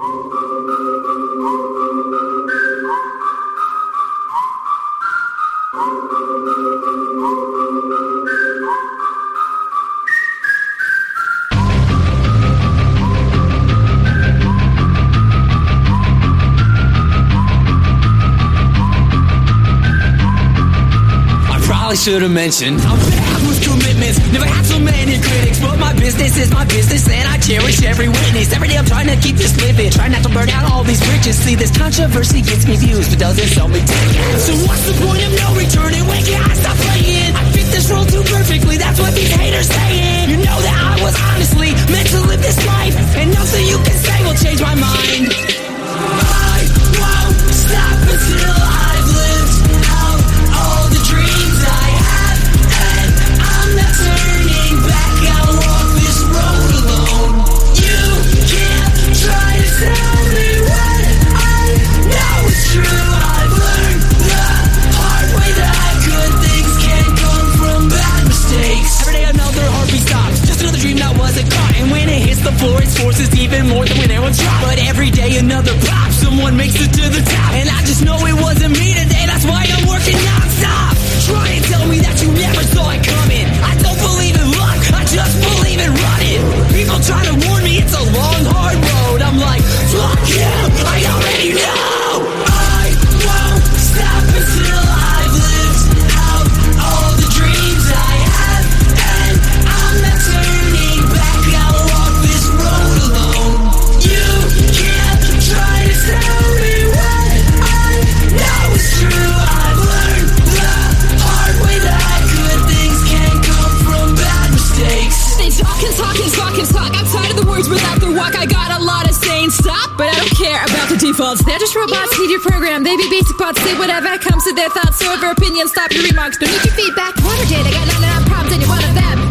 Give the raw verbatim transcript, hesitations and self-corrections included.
I should have mentioned I'm bad with commitments, never had so many critics, but my business is my business and I cherish every witness. Every day I'm trying to keep this living, trying not to burn out all these bridges. See, this controversy gets me views but doesn't sell me tickets. So what's the point of no return and when can I stop playing? I fit this role too perfectly, that's what these haters saying. You know that I was honestly meant to live this life, and nothing you can say will change my mind. I won't stop until I've lived out all the dreams I have, and I'm not turning back. I'll walk this road alone. You can't try to tell me what I know is true. I've learned the hard way that good things can come from bad mistakes. Every day another heartbeat stops, just another dream that wasn't caught, and when it hits the floor its force is even more than when it was dropped. But every day another pop, someone makes it to the top, and I just know it wasn't me today. That's why I'm working non-stop. Try and tell me that you never saw it coming. I don't believe in luck, I just believe in running. People try to warn me it's a long, hard road. I'm like, fuck you, I already know. I won't stop until I've lived out all the dreams I have, and I'm not turning back. I'll walk this road alone. You can't try to tell me what I know is true. I've learned the hard way that good things can come from bad mistakes. They talk and talk and talk and talk. I'm tired of the words without the walk. I got a lot of saying stop, but I don't care about the defaults. They're just robots, feed your program. They be basic bots, say whatever comes to their thoughts. So if your opinions, stop your remarks. Don't need your feedback. Water data, got none of that problems and you're one of them.